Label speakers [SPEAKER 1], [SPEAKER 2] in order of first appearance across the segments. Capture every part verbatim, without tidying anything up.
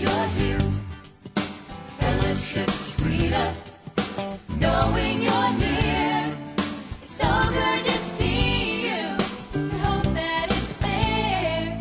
[SPEAKER 1] you're here. Fellowship's sweeter, knowing you're near. It's so good to see you. We hope that it's there.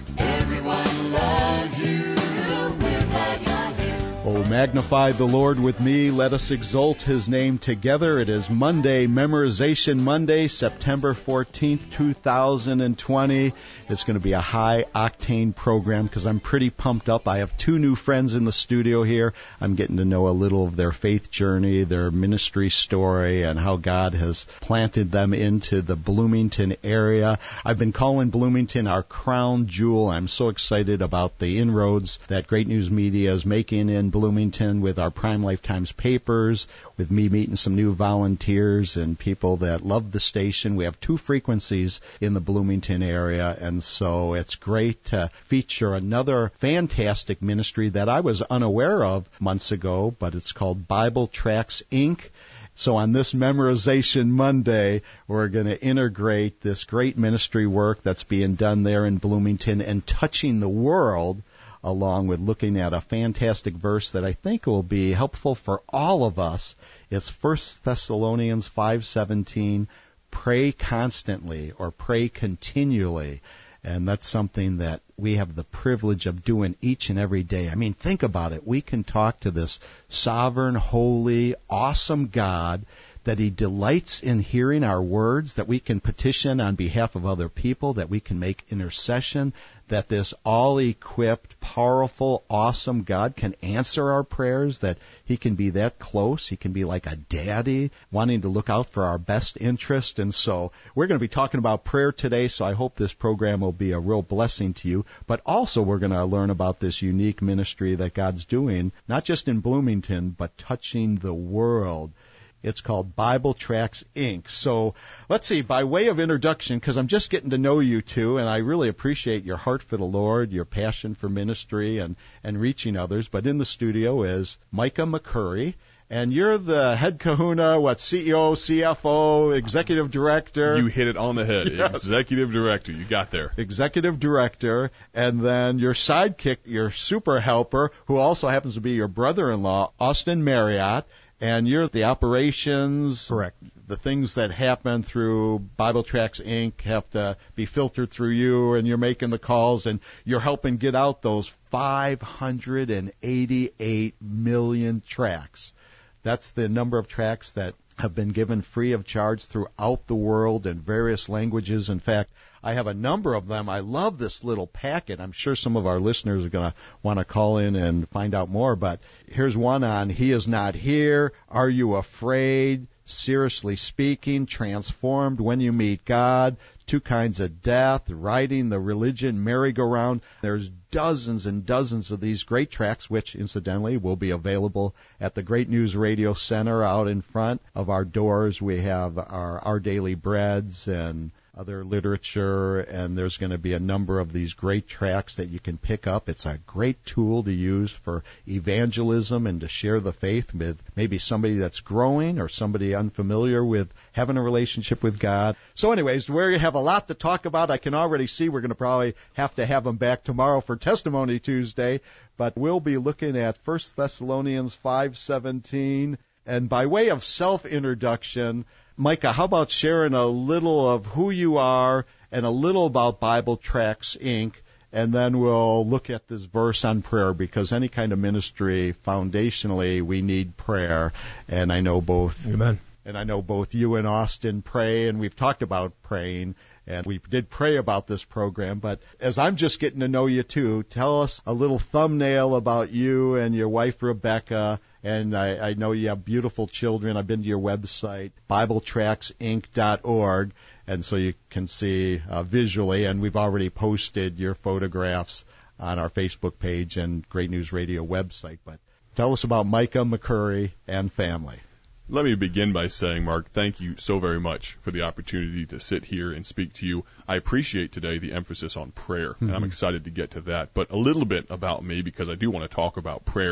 [SPEAKER 1] Everyone loves you. We're glad you're here.
[SPEAKER 2] Oh, magnify the Lord with me. Let us exalt His name together. It is Monday, Memorization Monday, September fourteenth, two thousand twenty. It's going to be a high-octane program because I'm pretty pumped up. I have two new friends in the studio here. I'm getting to know a little of their faith journey, their ministry story, and how God has planted them into the Bloomington area. I've been calling Bloomington our crown jewel. I'm so excited about the inroads that Great News Media is making in Bloomington with our Prime Lifetimes papers, with me meeting some new volunteers and people that love the station. We have two frequencies in the Bloomington area, and so it's great to feature another fantastic ministry that I was unaware of months ago, but it's called Bible Tracts, Incorporated. So on this Memorization Monday, we're going to integrate this great ministry work that's being done there in Bloomington and touching the world, along with looking at a fantastic verse that I think will be helpful for all of us. It's First Thessalonians five seventeen, pray constantly or pray continually. And that's something that we have the privilege of doing each and every day. I mean, think about it. We can talk to this sovereign, holy, awesome God, that He delights in hearing our words, that we can petition on behalf of other people, that we can make intercession, that this all-equipped, powerful, awesome God can answer our prayers, that He can be that close. He can be like a daddy wanting to look out for our best interest. And so we're going to be talking about prayer today, so I hope this program will be a real blessing to you. But also we're going to learn about this unique ministry that God's doing, not just in Bloomington, but touching the world. It's called Bible Tracts, Incorporated. So let's see, by way of introduction, because I'm just getting to know you two, and I really appreciate your heart for the Lord, your passion for ministry and, and reaching others. But in the studio is Micah McCurry, and you're the head kahuna, what, C E O, C F O, executive director?
[SPEAKER 3] You hit it on the head.
[SPEAKER 2] Yes.
[SPEAKER 3] Executive director. You got there.
[SPEAKER 2] Executive director, and then your sidekick, your super helper, who also happens to be your brother-in-law, Austin Marriott. And you're the operations.
[SPEAKER 4] Correct.
[SPEAKER 2] The things that happen through Bible Tracts, Incorporated have to be filtered through you, and you're making the calls, and you're helping get out those five hundred eighty-eight million tracts. That's the number of tracts that have been given free of charge throughout the world in various languages. In fact, I have a number of them. I love this little packet. I'm sure some of our listeners are going to want to call in and find out more, but here's one on He Is Not Here, Are You Afraid, Seriously Speaking, Transformed, When You Meet God, Two Kinds of Death, Riding the Religion Merry-Go-Round. There's dozens and dozens of these great tracts, which, incidentally, will be available at the Great News Radio Center out in front of our doors. We have our Our Daily Breads and other literature, and there's going to be a number of these great tracts that you can pick up. It's a great tool to use for evangelism and to share the faith with maybe somebody that's growing or somebody unfamiliar with having a relationship with God. So anyways, we have a lot to talk about. I can already see we're going to probably have to have them back tomorrow for Testimony Tuesday, but we'll be looking at First Thessalonians five seventeen. And by way of self-introduction, Micah, how about sharing a little of who you are and a little about Bible Tracts, Incorporated, and then we'll look at this verse on prayer, because any kind of ministry, foundationally, we need prayer. And I know both.
[SPEAKER 4] Amen.
[SPEAKER 2] And I know both you and Austin pray, and we've talked about praying, and we did pray about this program. But as I'm just getting to know you too, tell us a little thumbnail about you and your wife, Rebecca. And I, I know you have beautiful children. I've been to your website, Bible Tracts Inc dot org, and so you can see uh, visually. And we've already posted your photographs on our Facebook page and Great News Radio website. But tell us about Micah McCurry and family.
[SPEAKER 3] Let me begin by saying, Mark, thank you so very much for the opportunity to sit here and speak to you. I appreciate today the emphasis on prayer, mm-hmm. and I'm excited to get to that. But a little bit about me, because I do want to talk about prayer.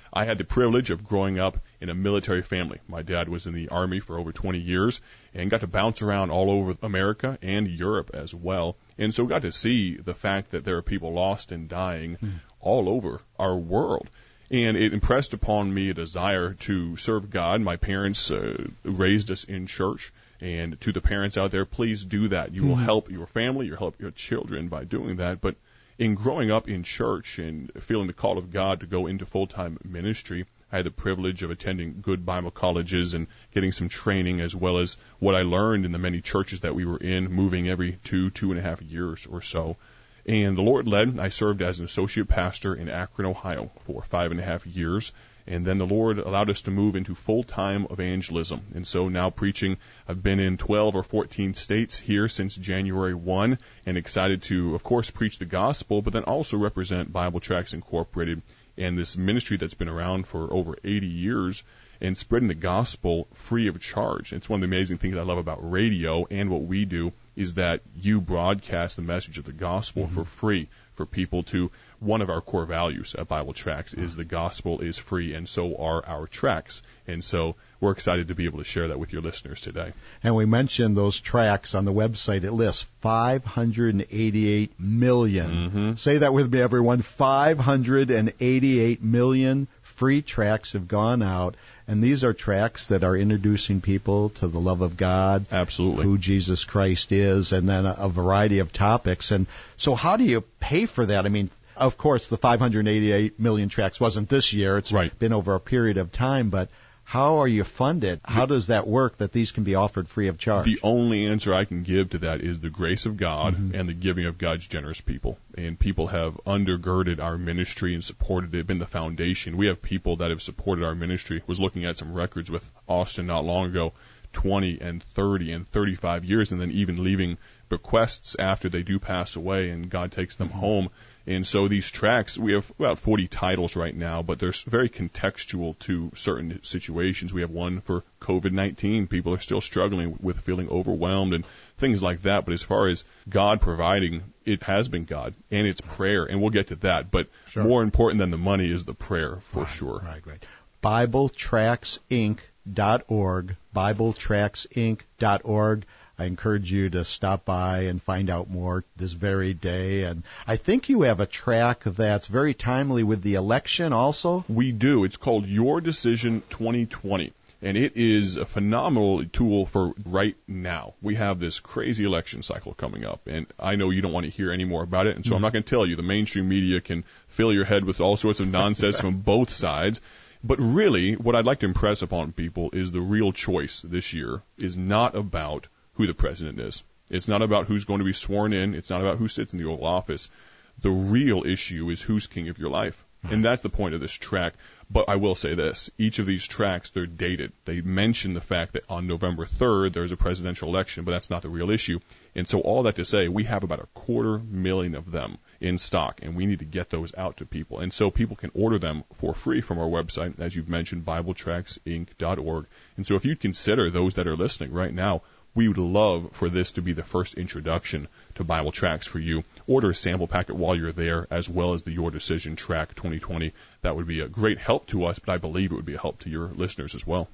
[SPEAKER 3] I had the privilege of growing up in a military family. My dad was in the Army for over twenty years and got to bounce around all over America and Europe as well. And so got to see the fact that there are people lost and dying mm. all over our world. And it impressed upon me a desire to serve God. My parents uh, raised us in church. And to the parents out there, please do that. You mm-hmm. will help your family, you'll help your children by doing that. But in growing up in church and feeling the call of God to go into full-time ministry, I had the privilege of attending good Bible colleges and getting some training, as well as what I learned in the many churches that we were in, moving every two, two and a half years or so. And the Lord led. I served as an associate pastor in Akron, Ohio for five and a half years. And then the Lord allowed us to move into full-time evangelism. And so now preaching, I've been in twelve or fourteen states here since January first, and excited to, of course, preach the gospel, but then also represent Bible Tracts Incorporated and this ministry that's been around for over eighty years and spreading the gospel free of charge. It's one of the amazing things I love about radio and what we do is that you broadcast the message of the gospel mm-hmm. for free for people to. One of our core values at Bible Tracts is the gospel is free, and so are our tracts. And so we're excited to be able to share that with your listeners today.
[SPEAKER 2] And we mentioned those tracts on the website. It lists five hundred eighty-eight million. Mm-hmm. Say that with me, everyone. five hundred eighty-eight million free tracts have gone out. And these are tracts that are introducing people to the love of God,
[SPEAKER 3] absolutely,
[SPEAKER 2] who Jesus Christ is, and then a, a variety of topics. And so how do you pay for that? I mean, of course, the five hundred eighty-eight million tracts wasn't this year. It's
[SPEAKER 3] right.
[SPEAKER 2] been over a period of time. But how are you funded? How does that work that these can be offered free of charge?
[SPEAKER 3] The only answer I can give to that is the grace of God mm-hmm. and the giving of God's generous people. And people have undergirded our ministry and supported it, been the foundation. We have people that have supported our ministry. I was looking at some records with Austin not long ago, twenty and thirty and thirty-five years, and then even leaving bequests after they do pass away and God takes them mm-hmm. home. And so these tracts, we have about forty titles right now, but they're very contextual to certain situations. We have one for covid nineteen. People are still struggling with feeling overwhelmed and things like that. But as far as God providing, it has been God, and it's prayer, and we'll get to that. But sure. more important than the money is the prayer, for
[SPEAKER 2] right,
[SPEAKER 3] sure.
[SPEAKER 2] Right, right. Bible Tracts Inc dot org, Bible Tracts Inc dot org. I encourage you to stop by and find out more this very day. And I think you have a track that's very timely with the election also.
[SPEAKER 3] We do. It's called Your Decision twenty twenty. And it is a phenomenal tool for right now. We have this crazy election cycle coming up. And I know you don't want to hear any more about it. And so mm-hmm. I'm not going to tell you. The mainstream media can fill your head with all sorts of nonsense from both sides. But really, what I'd like to impress upon people is the real choice this year is not about who the president is. It's not about who's going to be sworn in. It's not about who sits in the Oval Office. The real issue is who's king of your life. And that's the point of this track. But I will say this. Each of these tracks, they're dated. They mention the fact that on November third, there's a presidential election, but that's not the real issue. And so all that to say, we have about a quarter million of them in stock, and we need to get those out to people. And so people can order them for free from our website, as you've mentioned, Bible Tracts Inc dot org. And so if you consider those that are listening right now, we would love for this to be the first introduction to Bible Tracts for you. Order a sample packet while you're there, as well as the Your Decision Track twenty twenty. That would be a great help to us, but I believe it would be a help to your listeners as well.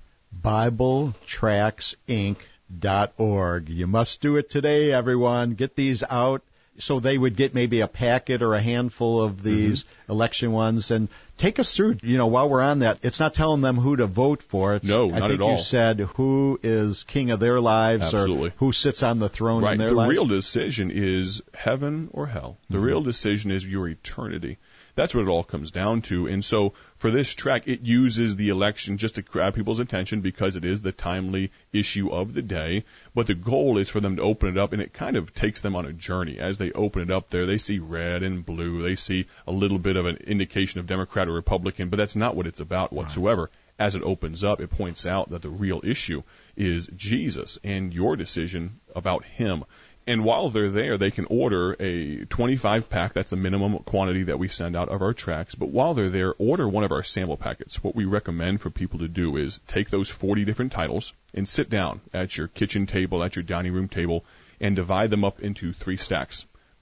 [SPEAKER 2] Bible Tracts Inc dot org. You must do it today, everyone. Get these out. So they would get maybe a packet or a handful of these mm-hmm. election ones. And take us through, you know, while we're on that, it's not telling them who to vote for. It's,
[SPEAKER 3] no,
[SPEAKER 2] I
[SPEAKER 3] not
[SPEAKER 2] think
[SPEAKER 3] at all.
[SPEAKER 2] You said who is king of their lives
[SPEAKER 3] Absolutely.
[SPEAKER 2] Or who sits on the throne
[SPEAKER 3] right.
[SPEAKER 2] in their
[SPEAKER 3] the
[SPEAKER 2] lives.
[SPEAKER 3] The real decision is heaven or hell. The mm-hmm. real decision is your eternity. That's what it all comes down to. And so for this track, it uses the election just to grab people's attention because it is the timely issue of the day. But the goal is for them to open it up, and it kind of takes them on a journey. As they open it up there, they see red and blue. They see a little bit of an indication of Democrat or Republican, but that's not what it's about whatsoever. Right. As it opens up, it points out that the real issue is Jesus and your decision about him. And while they're there, they can order a twenty-five pack. That's the minimum quantity that we send out of our tracks. But while they're there, order one of our sample packets. What we recommend for people to do is take those forty different titles and sit down at your kitchen table, at your dining room table, and divide them up into three stacks.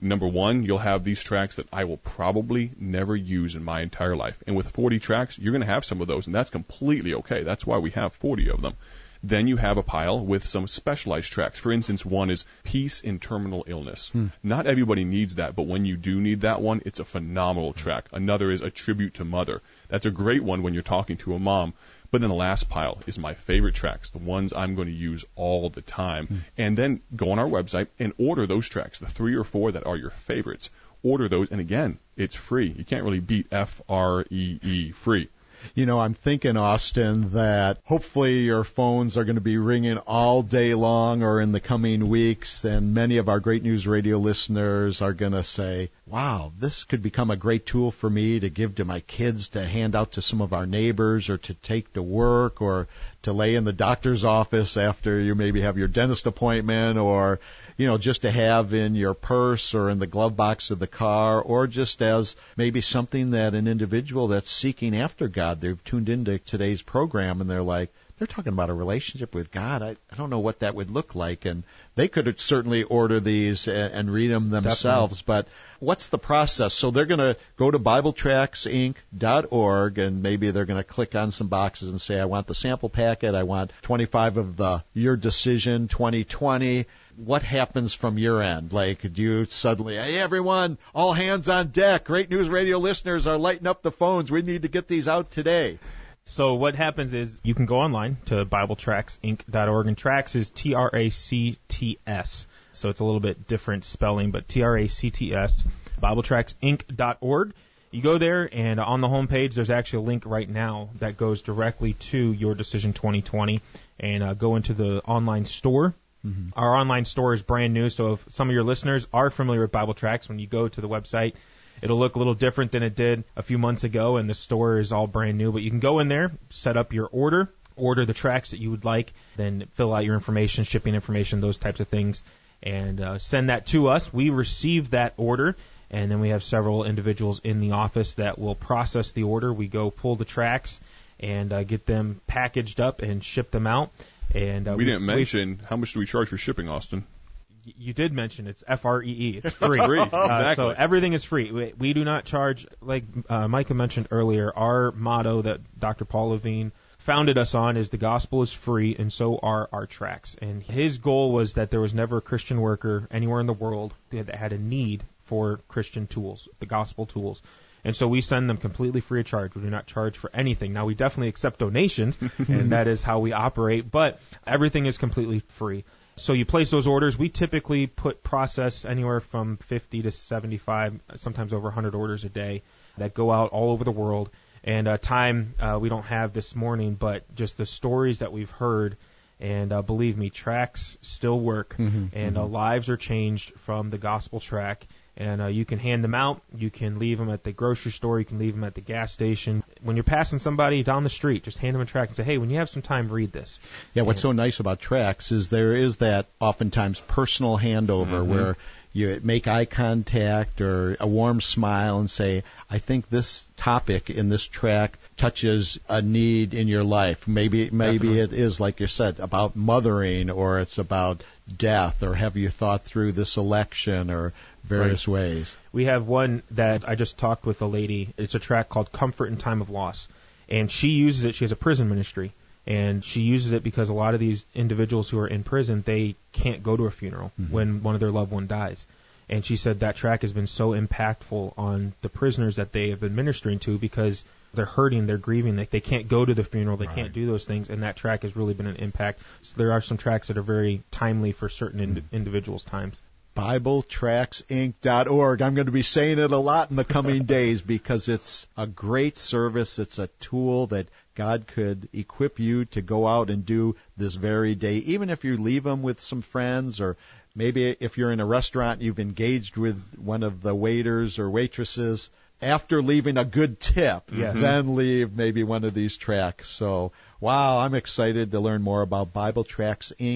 [SPEAKER 3] Number one, you'll have these tracks that I will probably never use in my entire life. And with forty tracks, you're going to have some of those, and that's completely okay. That's why we have forty of them. Then you have a pile with some specialized tracks. For instance, one is Peace in Terminal Illness. Hmm. Not everybody needs that, but when you do need that one, it's a phenomenal track. Another is A Tribute to Mother. That's a great one when you're talking to a mom. But then the last pile is my favorite tracks, the ones I'm going to use all the time. Hmm. And then go on our website and order those tracks, the three or four that are your favorites. Order those, and again, it's free. You can't really beat F R E E, free.
[SPEAKER 2] You know, I'm thinking, Austin, that hopefully your phones are going to be ringing all day long or in the coming weeks, and many of our Great News Radio listeners are going to say, wow, this could become a great tool for me to give to my kids, to hand out to some of our neighbors, or to take to work, or to lay in the doctor's office after you maybe have your dentist appointment, or, you know, just to have in your purse or in the glove box of the car, or just as maybe something that an individual that's seeking after God, they've tuned into today's program and they're like, they're talking about a relationship with God. I, I don't know what that would look like. And they could certainly order these and, and read them themselves. Definitely. But what's the process? So they're going to go to Bible Tracks Inc dot org, and maybe they're going to click on some boxes and say, I want the sample packet. I want twenty-five of the Your Decision twenty twenty. What happens from your end? Like, do you suddenly, hey, everyone, all hands on deck. Great News Radio listeners are lighting up the phones. We need to get these out today.
[SPEAKER 4] So what happens is you can go online to Bible Tracks Inc dot org, and Tracks is T R A C T S. So it's a little bit different spelling, but T R A C T S, Bible Tracks Inc dot org. You go there, and on the home page, there's actually a link right now that goes directly to Your Decision twenty twenty, and uh, go into the online store. Mm-hmm. Our online store is brand new, so if some of your listeners are familiar with Bible Tracks, when you go to the website, it'll look a little different than it did a few months ago, and the store is all brand new. But you can go in there, set up your order, order the tracks that you would like, then fill out your information, shipping information, those types of things, and uh, send that to us. We receive that order, and then we have several individuals in the office that will process the order. We go pull the tracks and uh, get them packaged up and ship them out. And uh,
[SPEAKER 3] we, we didn't mention, how much do we charge for shipping, Austin?
[SPEAKER 4] You did mention it's F R E E. It's free.
[SPEAKER 3] free, exactly.
[SPEAKER 4] Uh, so everything is free. We, we do not charge, like uh, Micah mentioned earlier, our motto that Doctor Paul Levine founded us on is the gospel is free, and so are our tracks. And his goal was that there was never a Christian worker anywhere in the world that had a need for Christian tools, the gospel tools. And so we send them completely free of charge. We do not charge for anything. Now, we definitely accept donations, and that is how we operate, but everything is completely free. So you place those orders. We typically put process anywhere from fifty to seventy-five, sometimes over one hundred orders a day that go out all over the world. And uh, time uh, we don't have this morning, but just the stories that we've heard, and uh, believe me, tracks still work, mm-hmm, and mm-hmm. Uh, lives are changed from the gospel track. And uh, you can hand them out. You can leave them at the grocery store. You can leave them at the gas station. When you're passing somebody down the street, just hand them a tract and say, hey, when you have some time, read this.
[SPEAKER 2] Yeah, what's and, so nice about tracts is there is that oftentimes personal handover mm-hmm. where you make eye contact or a warm smile and say, I think this topic in this tract touches a need in your life. Maybe maybe Definitely. It is, like you said, about mothering, or it's about death, or have you thought through this election, or various right. ways.
[SPEAKER 4] We have one that I just talked with a lady. It's a tract called Comfort in Time of Loss. And she uses it. She has a prison ministry. And she uses it because a lot of these individuals who are in prison, they can't go to a funeral mm-hmm. when one of their loved one dies. And she said that tract has been so impactful on the prisoners that they have been ministering to, because they're hurting, they're grieving, they, they can't go to the funeral, they right. can't do those things, and that tract has really been an impact. So there are some tracts that are very timely for certain ind- individuals' times.
[SPEAKER 2] Bible Tracks Inc dot org. I'm going to be saying it a lot in the coming days because it's a great service. It's a tool that God could equip you to go out and do this very day, even if you leave them with some friends, or maybe if you're in a restaurant, you've engaged with one of the waiters or waitresses. After leaving a good tip, yes. then leave maybe one of these tracks. So, wow, I'm excited to learn more about Bible Tracks Inc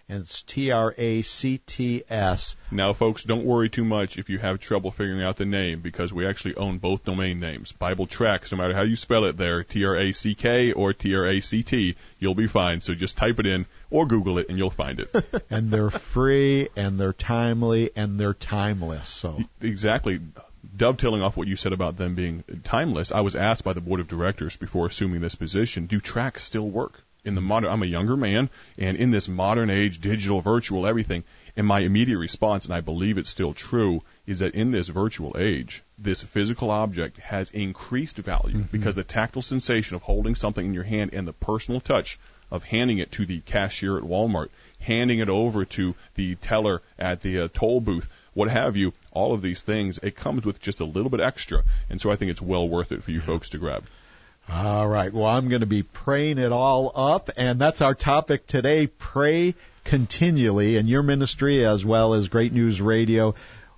[SPEAKER 2] and it's T R A C T S.
[SPEAKER 3] Now, folks, don't worry too much if you have trouble figuring out the name, because we actually own both domain names. Bible Tracts, no matter how you spell it there, T R A C K or T R A C T, you'll be fine. So just type it in or Google it, and you'll find it.
[SPEAKER 2] And they're free, and they're timely, and they're timeless. So
[SPEAKER 3] Exactly. Dovetailing off what you said about them being timeless, I was asked by the board of directors before assuming this position, do tracts still work? In the modern, I'm a younger man, and in this modern age, digital, virtual, everything, and my immediate response, and I believe it's still true, is that in this virtual age, this physical object has increased value mm-hmm. because the tactile sensation of holding something in your hand and the personal touch of handing it to the cashier at Walmart, handing it over to the teller at the uh, toll booth, what have you, all of these things, it comes with just a little bit extra, and so I think it's well worth it for you folks to grab.
[SPEAKER 2] All right. Well, I'm going to be praying it all up, and that's our topic today, Pray Continually. In your ministry, as well as Great News Radio,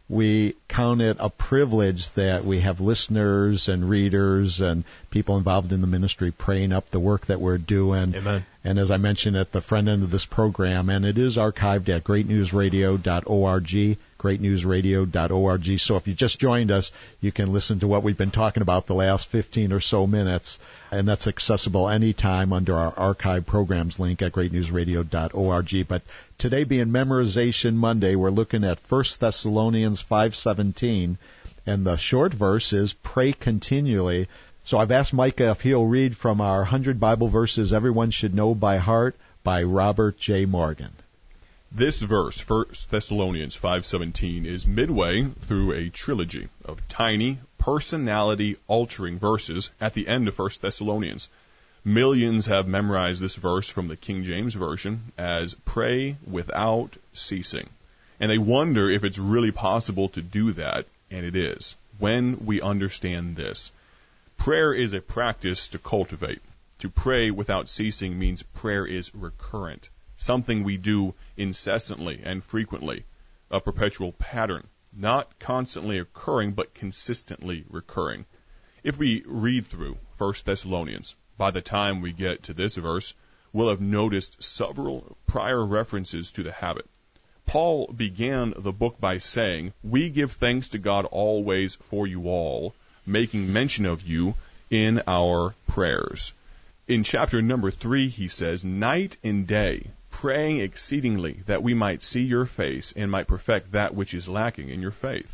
[SPEAKER 2] we count it a privilege that we have listeners and readers and people involved in the ministry praying up the work that we're doing.
[SPEAKER 4] Amen.
[SPEAKER 2] And as I mentioned at the front end of this program, and it is archived at great news radio dot org, great news radio dot org. So if you just joined us, you can listen to what we've been talking about the last fifteen or so minutes, and that's accessible anytime under our archive programs link at great news radio dot org. But today being Memorization Monday, we're looking at First Thessalonians five seventeen, and the short verse is Pray Continually. So I've asked Micah if he'll read from our one hundred Bible Verses Everyone Should Know by Heart by Robert J. Morgan.
[SPEAKER 3] This verse, First Thessalonians five seventeen, is midway through a trilogy of tiny, personality-altering verses at the end of First Thessalonians. Millions have memorized this verse from the King James Version as pray without ceasing. And they wonder if it's really possible to do that, and it is, when we understand this. Prayer is a practice to cultivate. To pray without ceasing means prayer is recurrent, something we do incessantly and frequently, a perpetual pattern, not constantly occurring but consistently recurring. If we read through First Thessalonians, by the time we get to this verse, we'll have noticed several prior references to the habit. Paul began the book by saying, "We give thanks to God always for you all, making mention of you in our prayers." In chapter number three, he says, "Night and day, praying exceedingly that we might see your face and might perfect that which is lacking in your faith."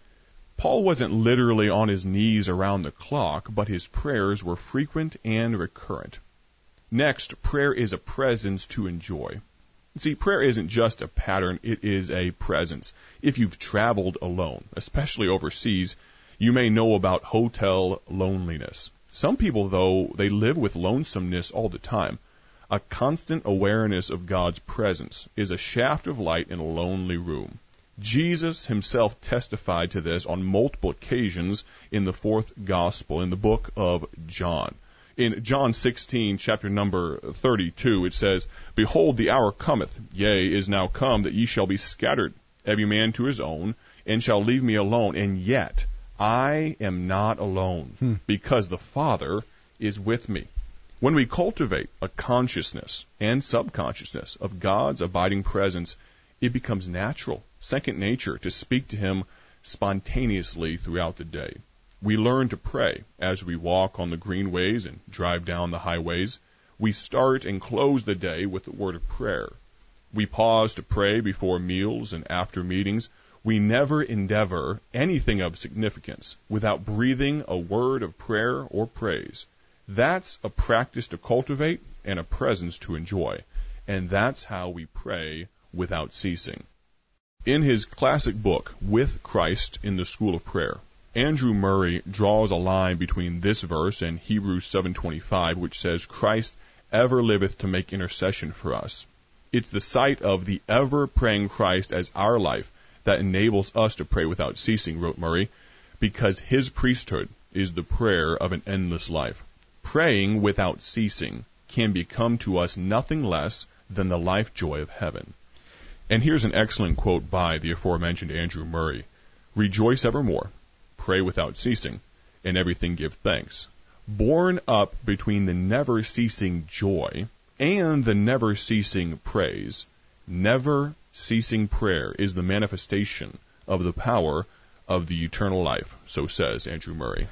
[SPEAKER 3] Paul wasn't literally on his knees around the clock, but his prayers were frequent and recurrent. Next, prayer is a presence to enjoy. See, prayer isn't just a pattern, it is a presence. If you've traveled alone, especially overseas, you may know about hotel loneliness. Some people, though, they live with lonesomeness all the time. A constant awareness of God's presence is a shaft of light in a lonely room. Jesus himself testified to this on multiple occasions in the fourth gospel, in the book of John. In John sixteen, chapter number thirty-two, it says, "Behold, the hour cometh, yea, is now come, that ye shall be scattered, every man to his own, and shall leave me alone. And yet I am not alone, hmm. because the Father is with me." When we cultivate a consciousness and subconsciousness of God's abiding presence, it becomes natural, second nature, to speak to Him spontaneously throughout the day. We learn to pray as we walk on the greenways and drive down the highways. We start and close the day with the word of prayer. We pause to pray before meals and after meetings. We never endeavor anything of significance without breathing a word of prayer or praise. That's a practice to cultivate and a presence to enjoy. And that's how we pray without ceasing. In his classic book, With Christ in the School of Prayer, Andrew Murray draws a line between this verse and Hebrews seven twenty-five, which says, "Christ ever liveth to make intercession for us." It's the sight of the ever-praying Christ as our life that enables us to pray without ceasing, wrote Murray, because his priesthood is the prayer of an endless life. Praying without ceasing can become to us nothing less than the life joy of heaven. And here's an excellent quote by the aforementioned Andrew Murray. "Rejoice evermore, pray without ceasing, and everything give thanks." Born up between the never-ceasing joy and the never-ceasing praise never ceasing prayer is the manifestation of the power of the eternal life, so says Andrew Murray.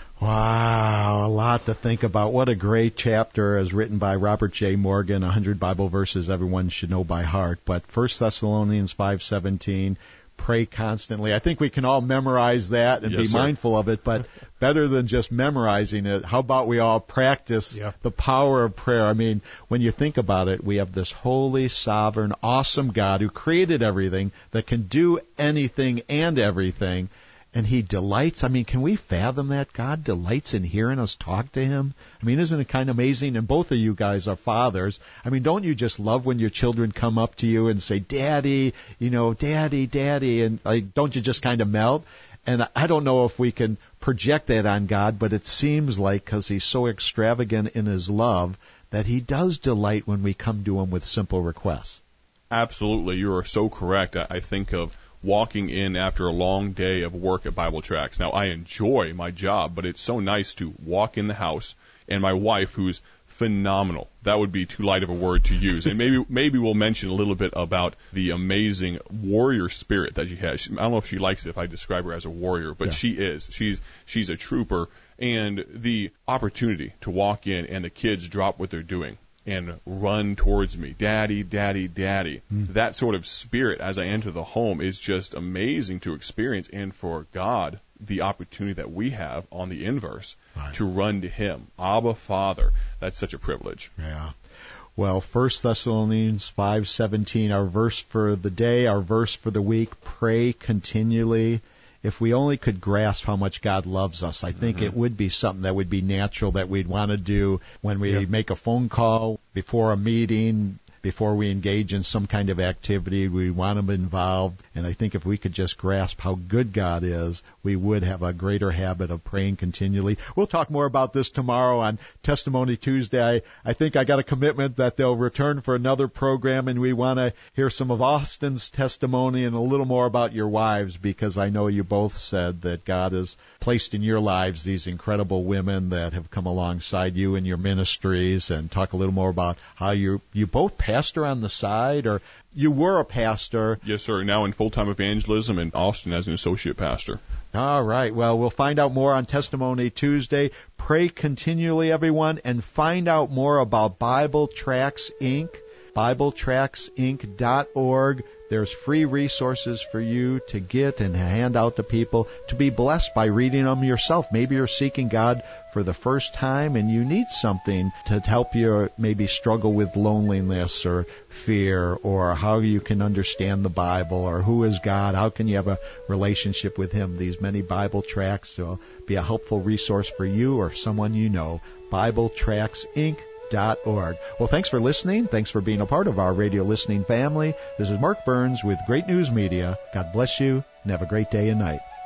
[SPEAKER 2] Wow, a lot to think about. What a great chapter as written by Robert J. Morgan, one hundred Bible verses everyone should know by heart. But First Thessalonians five seventeen, pray constantly. I think we can all memorize that and
[SPEAKER 3] Yes,
[SPEAKER 2] be
[SPEAKER 3] sir.
[SPEAKER 2] mindful of it, but better than just memorizing it, how about we all practice
[SPEAKER 4] Yeah.
[SPEAKER 2] the power of prayer? I mean, when you think about it, we have this holy, sovereign, awesome God who created everything, that can do anything and everything. And He delights. I mean, can we fathom that? God delights in hearing us talk to Him. I mean, isn't it kind of amazing? And both of you guys are fathers. I mean, don't you just love when your children come up to you and say, Daddy, you know, Daddy, Daddy, and like, don't you just kind of melt? And I don't know if we can project that on God, but it seems like, because He's so extravagant in His love, that He does delight when we come to Him with simple requests.
[SPEAKER 3] Absolutely. You are so correct. I I think of walking in after a long day of work at Bible Tracts. Now, I enjoy my job, but it's so nice to walk in the house and my wife, who's phenomenal. That would be too light of a word to use. And maybe maybe we'll mention a little bit about the amazing warrior spirit that she has. She, I don't know if she likes it if I describe her as a warrior, but
[SPEAKER 2] Yeah.
[SPEAKER 3] she is. She's she's a trooper. And the opportunity to walk in and the kids drop what they're doing and run towards me, Daddy, Daddy, Daddy.
[SPEAKER 2] Mm.
[SPEAKER 3] That sort of spirit as I enter the home is just amazing to experience. And for God, the opportunity that we have on the inverse
[SPEAKER 2] Right.
[SPEAKER 3] to run to Him, Abba, Father, that's such a privilege.
[SPEAKER 2] Yeah. Well, First Thessalonians five seventeen, our verse for the day, our verse for the week, pray continually. If we only could grasp how much God loves us, I think
[SPEAKER 3] Mm-hmm.
[SPEAKER 2] it would be something that would be natural that we'd want to do when we
[SPEAKER 4] Yep.
[SPEAKER 2] make a phone call, before a meeting, before we engage in some kind of activity. We want them involved. And I think if we could just grasp how good God is, we would have a greater habit of praying continually. We'll talk more about this tomorrow on Testimony Tuesday. I, I think I got a commitment that they'll return for another program, and we want to hear some of Austin's testimony and a little more about your wives, because I know you both said that God has placed in your lives these incredible women that have come alongside you in your ministries, and talk a little more about how you you both pastor on the side, or you were a pastor.
[SPEAKER 3] Yes, sir. Now in full-time evangelism, and Austin as an associate pastor.
[SPEAKER 2] All right. Well, we'll find out more on Testimony Tuesday. Pray continually, everyone, and find out more about Bible Tracts, Incorporated. Bible Tracts Inc dot org. There's free resources for you to get and hand out to people to be blessed by reading them yourself. Maybe you're seeking God for the first time and you need something to help you maybe struggle with loneliness or fear, or how you can understand the Bible, or who is God, how can you have a relationship with Him. These many Bible tracts will be a helpful resource for you or someone you know. Bible Tracts Inc dot org. Well, thanks for listening. Thanks for being a part of our radio listening family. This is Mark Burns with Great News Media. God bless you, and have a great day and night.